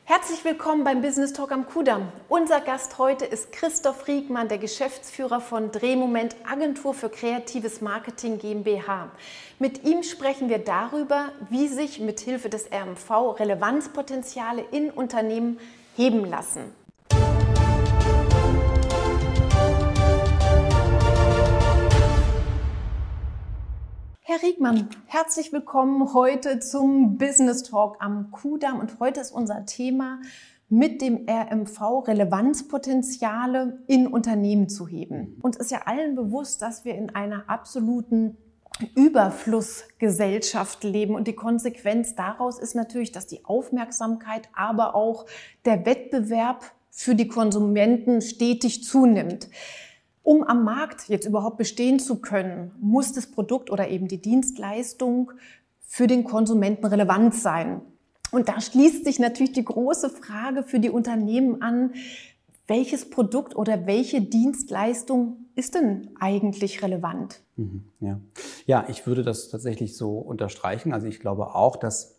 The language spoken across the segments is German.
Herzlich willkommen beim Business Talk am Kudamm. Unser Gast heute ist Christoph Riegmann, der Geschäftsführer von Drehmoment Agentur für kreatives Marketing GmbH. Mit ihm sprechen wir darüber, wie sich mithilfe des RMV Relevanzpotenziale in Unternehmen heben lassen. Herr Riegmann, herzlich willkommen heute zum Business Talk am Kudamm. Und heute ist unser Thema, mit dem RMV Relevanzpotenziale in Unternehmen zu heben. Uns ist ja allen bewusst, dass wir in einer absoluten Überflussgesellschaft leben. Und die Konsequenz daraus ist natürlich, dass die Aufmerksamkeit, aber auch der Wettbewerb für die Konsumenten stetig zunimmt. Um am Markt jetzt überhaupt bestehen zu können, muss das Produkt oder eben die Dienstleistung für den Konsumenten relevant sein. Und da schließt sich natürlich die große Frage für die Unternehmen an, welches Produkt oder welche Dienstleistung ist denn eigentlich relevant? Ja, ich würde das tatsächlich so unterstreichen. Also ich glaube auch, dass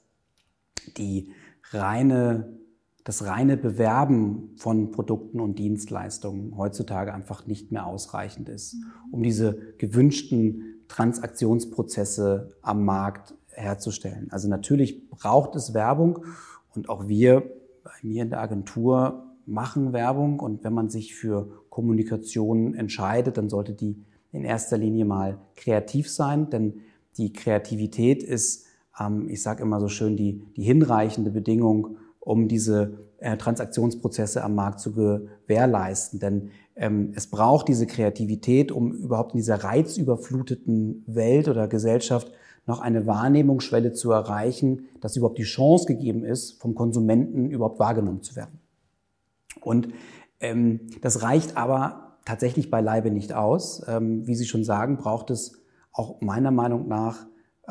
das reine Bewerben von Produkten und Dienstleistungen heutzutage einfach nicht mehr ausreichend ist, um diese gewünschten Transaktionsprozesse am Markt herzustellen. Also natürlich braucht es Werbung und auch wir bei mir in der Agentur machen Werbung, und wenn man sich für Kommunikation entscheidet, dann sollte die in erster Linie mal kreativ sein, denn die Kreativität ist, ich sage immer so schön, die hinreichende Bedingung, um diese Transaktionsprozesse am Markt zu gewährleisten. Denn es braucht diese Kreativität, um überhaupt in dieser reizüberfluteten Welt oder Gesellschaft noch eine Wahrnehmungsschwelle zu erreichen, dass überhaupt die Chance gegeben ist, vom Konsumenten überhaupt wahrgenommen zu werden. Und das reicht aber tatsächlich beileibe nicht aus. Wie Sie schon sagen, braucht es auch meiner Meinung nach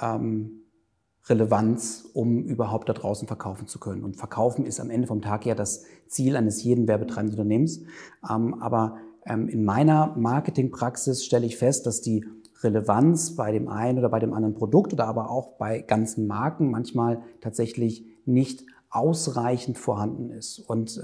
Relevanz, um überhaupt da draußen verkaufen zu können. Und verkaufen ist am Ende vom Tag ja das Ziel eines jeden werbetreibenden Unternehmens. Aber in meiner Marketingpraxis stelle ich fest, dass die Relevanz bei dem einen oder bei dem anderen Produkt oder aber auch bei ganzen Marken manchmal tatsächlich nicht ausreichend vorhanden ist. Und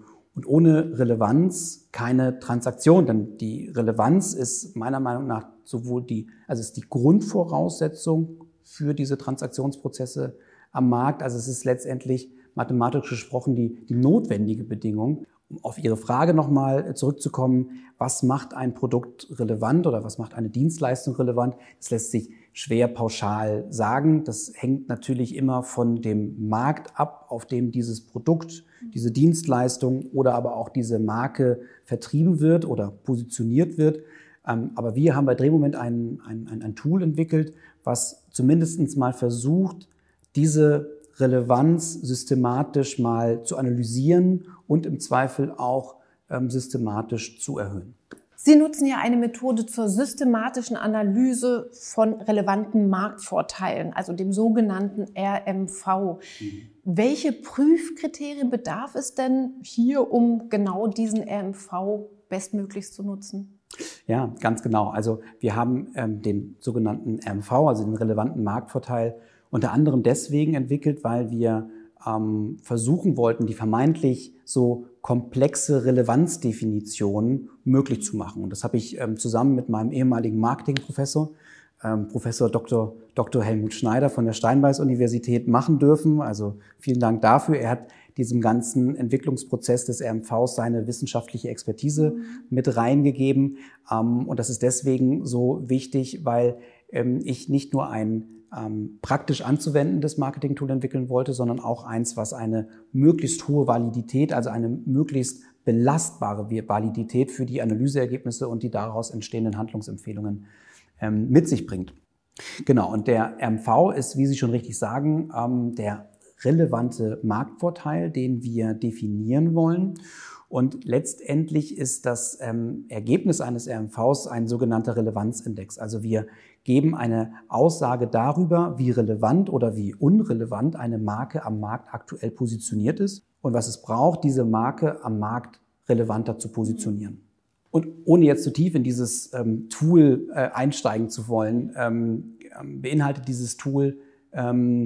ohne Relevanz keine Transaktion, denn die Relevanz ist meiner Meinung nach ist die Grundvoraussetzung für diese Transaktionsprozesse am Markt. Also es ist letztendlich mathematisch gesprochen die notwendige Bedingung. Um auf Ihre Frage nochmal zurückzukommen, was macht ein Produkt relevant oder was macht eine Dienstleistung relevant? Das lässt sich schwer pauschal sagen. Das hängt natürlich immer von dem Markt ab, auf dem dieses Produkt, diese Dienstleistung oder aber auch diese Marke vertrieben wird oder positioniert wird. Aber wir haben bei Drehmoment ein Tool entwickelt, was zumindest mal versucht, diese Relevanz systematisch mal zu analysieren und im Zweifel auch systematisch zu erhöhen. Sie nutzen ja eine Methode zur systematischen Analyse von relevanten Marktvorteilen, also dem sogenannten RMV. Welche Prüfkriterien bedarf es denn hier, um genau diesen RMV bestmöglichst zu nutzen? Ja, ganz genau. Also wir haben den sogenannten RMV, also den relevanten Marktvorteil, unter anderem deswegen entwickelt, weil wir versuchen wollten, die vermeintlich so komplexe Relevanzdefinition möglich zu machen. Und das habe ich zusammen mit meinem ehemaligen Marketingprofessor, Professor Dr. Helmut Schneider von der Steinbeis-Universität machen dürfen. Also vielen Dank dafür. Er hat diesem ganzen Entwicklungsprozess des RMVs seine wissenschaftliche Expertise mit reingegeben. Und das ist deswegen so wichtig, weil ich nicht nur ein praktisch anzuwendendes Marketing-Tool entwickeln wollte, sondern auch eins, was eine möglichst hohe Validität, also eine möglichst belastbare Validität für die Analyseergebnisse und die daraus entstehenden Handlungsempfehlungen mit sich bringt. Genau, und der RMV ist, wie Sie schon richtig sagen, der relevante Marktvorteil, den wir definieren wollen. Und letztendlich ist das Ergebnis eines RMVs ein sogenannter Relevanzindex. Also wir geben eine Aussage darüber, wie relevant oder wie unrelevant eine Marke am Markt aktuell positioniert ist und was es braucht, diese Marke am Markt relevanter zu positionieren. Und ohne jetzt zu tief in dieses Tool einsteigen zu wollen, beinhaltet dieses Tool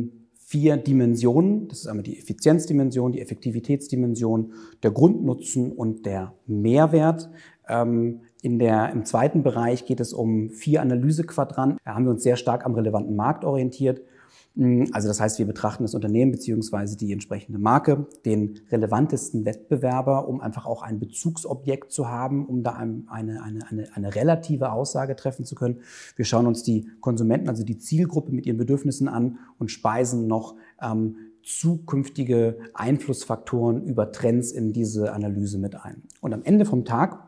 4 Dimensionen. Das ist einmal die Effizienzdimension, die Effektivitätsdimension, der Grundnutzen und der Mehrwert. Im zweiten Bereich geht es um 4 Analysequadranten. Da haben wir uns sehr stark am relevanten Markt orientiert. Also das heißt, wir betrachten das Unternehmen bzw. die entsprechende Marke, den relevantesten Wettbewerber, um einfach auch ein Bezugsobjekt zu haben, um da eine relative Aussage treffen zu können. Wir schauen uns die Konsumenten, also die Zielgruppe mit ihren Bedürfnissen an und speisen noch zukünftige Einflussfaktoren über Trends in diese Analyse mit ein. Und am Ende vom Tag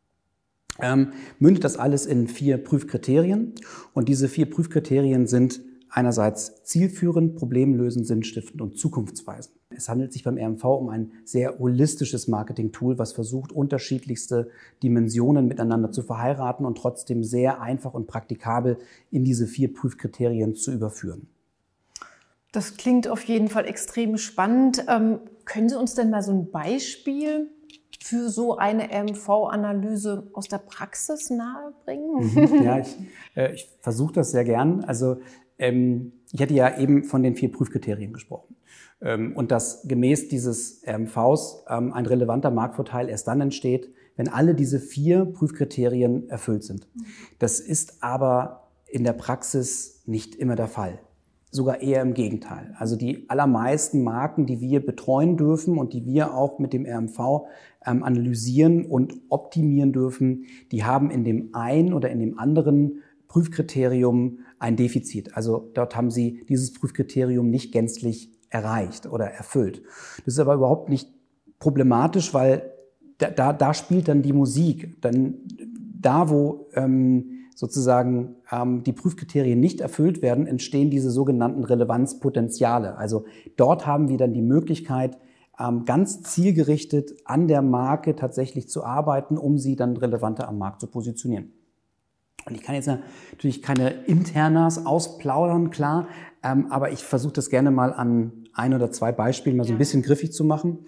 mündet das alles in 4 Prüfkriterien. Und diese 4 Prüfkriterien sind einerseits zielführend, problemlösend, sinnstiftend und zukunftsweisend. Es handelt sich beim RMV um ein sehr holistisches Marketing-Tool, was versucht, unterschiedlichste Dimensionen miteinander zu verheiraten und trotzdem sehr einfach und praktikabel in diese 4 Prüfkriterien zu überführen. Das klingt auf jeden Fall extrem spannend. Können Sie uns denn mal so ein Beispiel für so eine RMV-Analyse aus der Praxis nahebringen? Ja, ich versuche das sehr gern. Also ich hatte ja eben von den 4 Prüfkriterien gesprochen und dass gemäß dieses RMVs ein relevanter Marktvorteil erst dann entsteht, wenn alle diese 4 Prüfkriterien erfüllt sind. Das ist aber in der Praxis nicht immer der Fall. Sogar eher im Gegenteil. Also die allermeisten Marken, die wir betreuen dürfen und die wir auch mit dem RMV analysieren und optimieren dürfen, die haben in dem einen oder in dem anderen Prüfkriterium ein Defizit. Also dort haben sie dieses Prüfkriterium nicht gänzlich erreicht oder erfüllt. Das ist aber überhaupt nicht problematisch, weil da spielt dann die Musik. Dann da, wo sozusagen die Prüfkriterien nicht erfüllt werden, entstehen diese sogenannten Relevanzpotenziale. Also dort haben wir dann die Möglichkeit, ganz zielgerichtet an der Marke tatsächlich zu arbeiten, um sie dann relevanter am Markt zu positionieren. Und ich kann jetzt natürlich keine Internas ausplaudern, klar, aber ich versuche das gerne mal an 1 oder 2 Beispielen mal so ein bisschen griffig zu machen.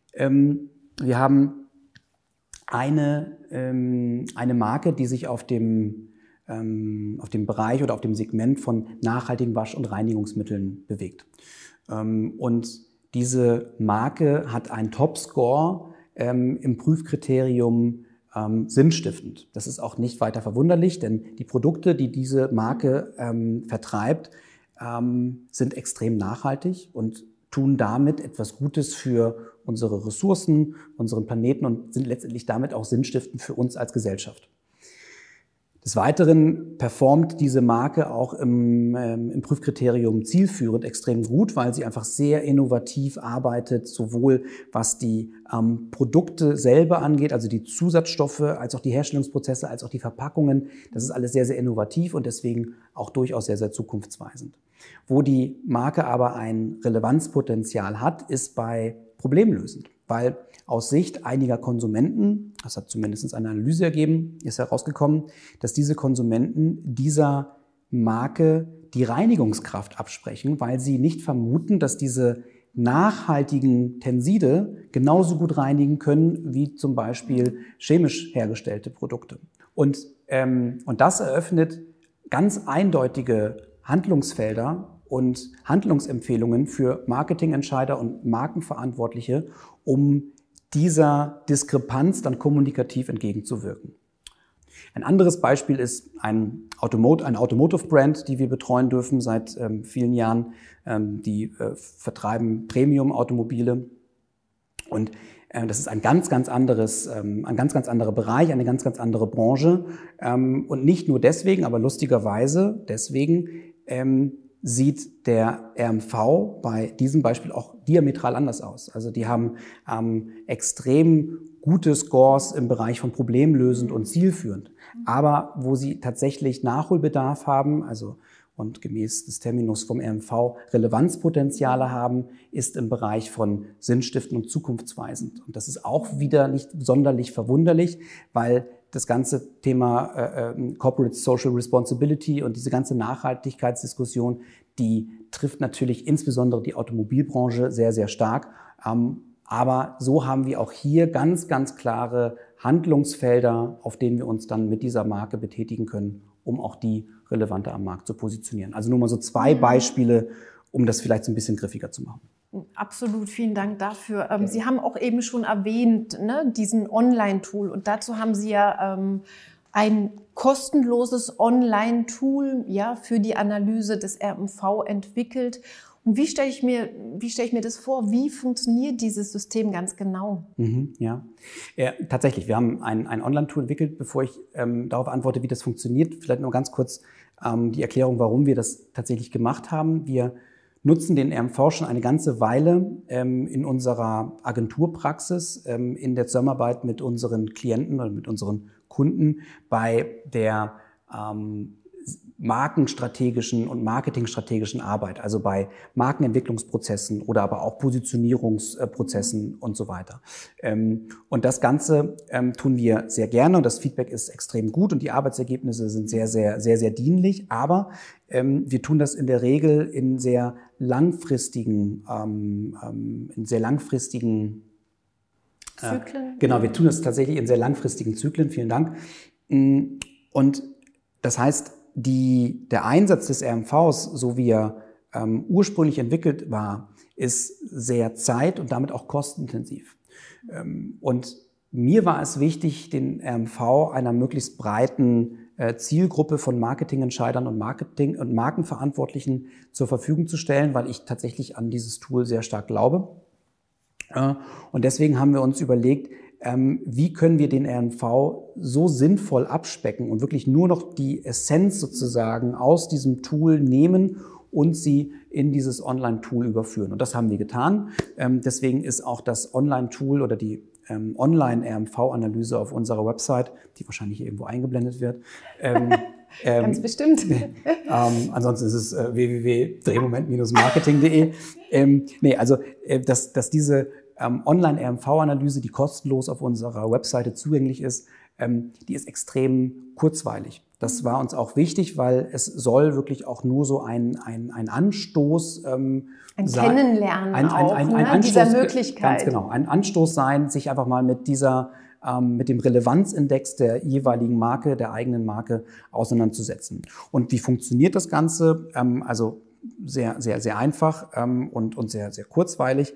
Wir haben eine Marke, die sich auf dem Bereich oder auf dem Segment von nachhaltigen Wasch- und Reinigungsmitteln bewegt. Und diese Marke hat einen Top-Score im Prüfkriterium sinnstiftend. Das ist auch nicht weiter verwunderlich, denn die Produkte, die diese Marke vertreibt, sind extrem nachhaltig und tun damit etwas Gutes für unsere Ressourcen, unseren Planeten und sind letztendlich damit auch sinnstiftend für uns als Gesellschaft. Des Weiteren performt diese Marke auch im Prüfkriterium zielführend extrem gut, weil sie einfach sehr innovativ arbeitet, sowohl was die Produkte selber angeht, also die Zusatzstoffe, als auch die Herstellungsprozesse, als auch die Verpackungen. Das ist alles sehr, sehr innovativ und deswegen auch durchaus sehr, sehr zukunftsweisend. Wo die Marke aber ein Relevanzpotenzial hat, ist bei problemlösend, weil aus Sicht einiger Konsumenten, das hat zumindest eine Analyse ergeben, ist herausgekommen, dass diese Konsumenten dieser Marke die Reinigungskraft absprechen, weil sie nicht vermuten, dass diese nachhaltigen Tenside genauso gut reinigen können wie zum Beispiel chemisch hergestellte Produkte. Und das eröffnet ganz eindeutige Handlungsfelder und Handlungsempfehlungen für Marketingentscheider und Markenverantwortliche, um dieser Diskrepanz dann kommunikativ entgegenzuwirken. Ein anderes Beispiel ist eine Automotive-Brand, die wir betreuen dürfen seit vielen Jahren. Die vertreiben Premium-Automobile und das ist ein ganz anderer Bereich, eine ganz andere Branche. Und nicht nur deswegen, aber lustigerweise deswegen sieht der RMV bei diesem Beispiel auch diametral anders aus. Also die haben extrem gute Scores im Bereich von problemlösend und zielführend. Aber wo sie tatsächlich Nachholbedarf haben, also und gemäß des Terminus vom RMV Relevanzpotenziale haben, ist im Bereich von sinnstiftend und zukunftsweisend. Und das ist auch wieder nicht sonderlich verwunderlich, weil das ganze Thema Corporate Social Responsibility und diese ganze Nachhaltigkeitsdiskussion, die trifft natürlich insbesondere die Automobilbranche sehr, sehr stark. Aber so haben wir auch hier ganz klare Handlungsfelder, auf denen wir uns dann mit dieser Marke betätigen können, um auch die relevanter am Markt zu positionieren. Also nur mal so 2 Beispiele, um das vielleicht so ein bisschen griffiger zu machen. Absolut, vielen Dank dafür. Sie haben auch eben schon erwähnt, ne, diesen Online-Tool, und dazu haben Sie ja ein kostenloses Online-Tool, ja, für die Analyse des RMV entwickelt. Und wie stelle ich mir das vor? Wie funktioniert dieses System ganz genau? Ja, tatsächlich. Wir haben ein Online-Tool entwickelt. Bevor ich darauf antworte, wie das funktioniert, vielleicht nur ganz kurz die Erklärung, warum wir das tatsächlich gemacht haben. Wir nutzen den RMV schon eine ganze Weile in unserer Agenturpraxis, in der Zusammenarbeit mit unseren Klienten oder mit unseren Kunden bei der markenstrategischen und marketingstrategischen Arbeit, also bei Markenentwicklungsprozessen oder aber auch Positionierungsprozessen und so weiter. Und das Ganze tun wir sehr gerne und das Feedback ist extrem gut und die Arbeitsergebnisse sind sehr, sehr, sehr, sehr dienlich, aber wir tun das in der Regel in sehr langfristigen Zyklen? Genau, wir tun das tatsächlich in sehr langfristigen Zyklen, vielen Dank. Und das heißt, der Einsatz des RMVs, so wie er ursprünglich entwickelt war, ist sehr zeit- und damit auch kostenintensiv. Und mir war es wichtig, den RMV einer möglichst breiten Zielgruppe von Marketingentscheidern und Markenverantwortlichen zur Verfügung zu stellen, weil ich tatsächlich an dieses Tool sehr stark glaube. Und deswegen haben wir uns überlegt, wie können wir den RMV so sinnvoll abspecken und wirklich nur noch die Essenz sozusagen aus diesem Tool nehmen und sie in dieses Online-Tool überführen. Und das haben wir getan. Deswegen ist auch das Online-Tool oder die Online-RMV-Analyse auf unserer Website, die wahrscheinlich irgendwo eingeblendet wird. Ganz bestimmt. Ansonsten ist es www.drehmoment-marketing.de. Dass diese Online-RMV-Analyse, die kostenlos auf unserer Webseite zugänglich ist, die ist extrem kurzweilig. Das war uns auch wichtig, weil es soll wirklich auch nur so ein Anstoß ein Kennenlernen Anstoß, dieser Möglichkeit. Ganz genau, ein Anstoß sein, sich einfach mal mit dem Relevanzindex der jeweiligen Marke, der eigenen Marke auseinanderzusetzen. Und wie funktioniert das Ganze? Also sehr, sehr, sehr einfach und sehr, sehr kurzweilig.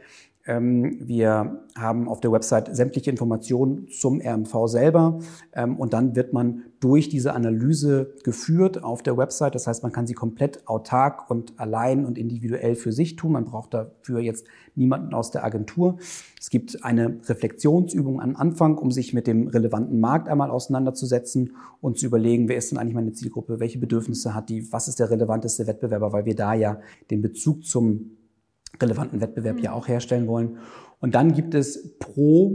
Wir haben auf der Website sämtliche Informationen zum RMV selber und dann wird man durch diese Analyse geführt auf der Website. Das heißt, man kann sie komplett autark und allein und individuell für sich tun. Man braucht dafür jetzt niemanden aus der Agentur. Es gibt eine Reflexionsübung am Anfang, um sich mit dem relevanten Markt einmal auseinanderzusetzen und zu überlegen, wer ist denn eigentlich meine Zielgruppe, welche Bedürfnisse hat die, was ist der relevanteste Wettbewerber, weil wir da ja den Bezug zum relevanten Wettbewerb ja auch herstellen wollen. Und dann gibt es pro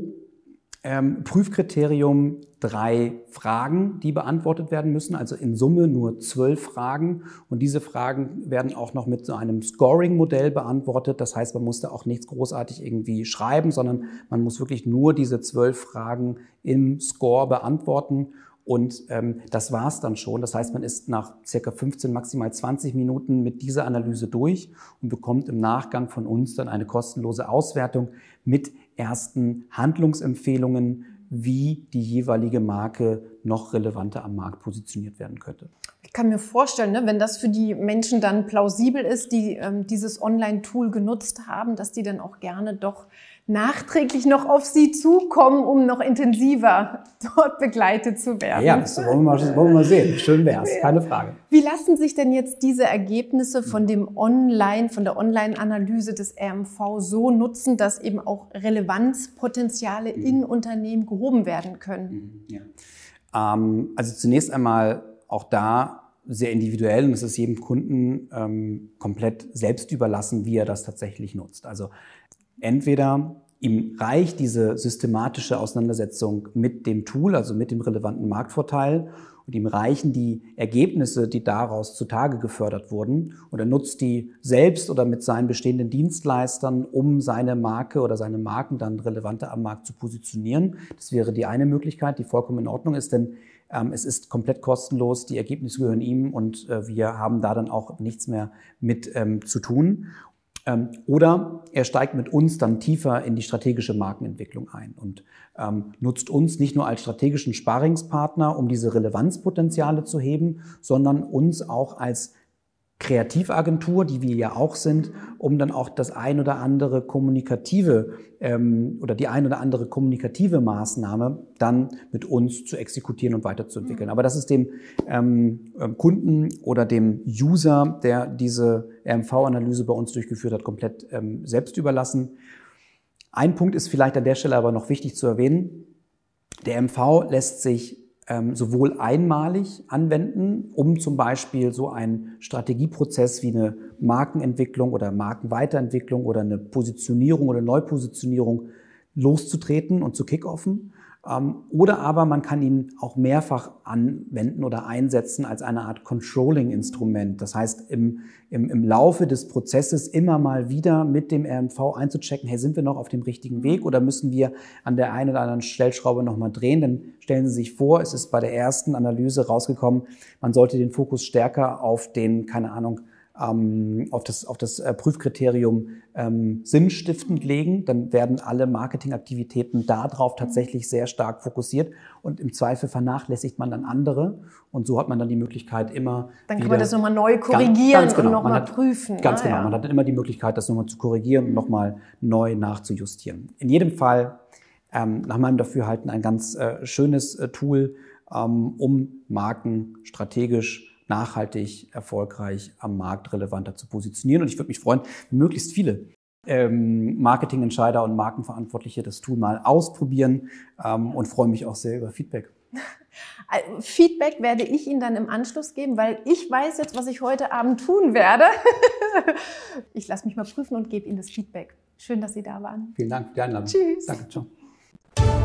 Prüfkriterium 3 Fragen, die beantwortet werden müssen, also in Summe nur 12 Fragen. Und diese Fragen werden auch noch mit so einem Scoring-Modell beantwortet. Das heißt, man muss da auch nichts großartig irgendwie schreiben, sondern man muss wirklich nur diese 12 Fragen im Score beantworten. Und das war's dann schon. Das heißt, man ist nach circa 15, maximal 20 Minuten mit dieser Analyse durch und bekommt im Nachgang von uns dann eine kostenlose Auswertung mit ersten Handlungsempfehlungen, wie die jeweilige Marke noch relevanter am Markt positioniert werden könnte. Ich kann mir vorstellen, ne, wenn das für die Menschen dann plausibel ist, die dieses Online-Tool genutzt haben, dass die dann auch gerne doch nachträglich noch auf Sie zukommen, um noch intensiver dort begleitet zu werden. Ja, das wollen wir mal sehen. Schön wär's, keine Frage. Wie lassen sich denn jetzt diese Ergebnisse von der Online-Analyse des RMV so nutzen, dass eben auch Relevanzpotenziale in Unternehmen gehoben werden können? Ja. Also zunächst einmal auch da sehr individuell und es ist jedem Kunden komplett selbst überlassen, wie er das tatsächlich nutzt. Also entweder ihm reicht diese systematische Auseinandersetzung mit dem Tool, also mit dem relevanten Marktvorteil, und ihm reichen die Ergebnisse, die daraus zutage gefördert wurden, und er nutzt die selbst oder mit seinen bestehenden Dienstleistern, um seine Marke oder seine Marken dann relevanter am Markt zu positionieren. Das wäre die eine Möglichkeit, die vollkommen in Ordnung ist, denn es ist komplett kostenlos, die Ergebnisse gehören ihm und wir haben da dann auch nichts mehr mit zu tun. Oder er steigt mit uns dann tiefer in die strategische Markenentwicklung ein und nutzt uns nicht nur als strategischen Sparringspartner, um diese Relevanzpotenziale zu heben, sondern uns auch als Kreativagentur, die wir ja auch sind, um dann auch das ein oder andere kommunikative oder die ein oder andere kommunikative Maßnahme dann mit uns zu exekutieren und weiterzuentwickeln. Aber das ist dem Kunden oder dem User, der diese RMV-Analyse bei uns durchgeführt hat, komplett selbst überlassen. Ein Punkt ist vielleicht an der Stelle aber noch wichtig zu erwähnen. Der RMV lässt sich sowohl einmalig anwenden, um zum Beispiel so einen Strategieprozess wie eine Markenentwicklung oder Markenweiterentwicklung oder eine Positionierung oder Neupositionierung loszutreten und zu kickoffen. Oder aber man kann ihn auch mehrfach anwenden oder einsetzen als eine Art Controlling-Instrument. Das heißt, im Laufe des Prozesses immer mal wieder mit dem RMV einzuchecken, hey, sind wir noch auf dem richtigen Weg oder müssen wir an der einen oder anderen Stellschraube nochmal drehen? Dann stellen Sie sich vor, es ist bei der ersten Analyse rausgekommen, man sollte den Fokus stärker auf den, keine Ahnung, auf das Prüfkriterium sinnstiftend legen, dann werden alle Marketingaktivitäten darauf tatsächlich sehr stark fokussiert und im Zweifel vernachlässigt man dann andere und so hat man dann die Möglichkeit immer dann kann man das nochmal neu korrigieren und nochmal prüfen. Ganz genau, man hat dann immer die Möglichkeit, das nochmal zu korrigieren und nochmal neu nachzujustieren. In jedem Fall nach meinem Dafürhalten ein ganz schönes Tool, um Marken strategisch nachhaltig, erfolgreich am Markt relevanter zu positionieren. Und ich würde mich freuen, wenn möglichst viele Marketingentscheider und Markenverantwortliche das Tool mal ausprobieren und freue mich auch sehr über Feedback. Feedback werde ich Ihnen dann im Anschluss geben, weil ich weiß jetzt, was ich heute Abend tun werde. Ich lasse mich mal prüfen und gebe Ihnen das Feedback. Schön, dass Sie da waren. Vielen Dank für die Einladung. Tschüss. Danke, ciao.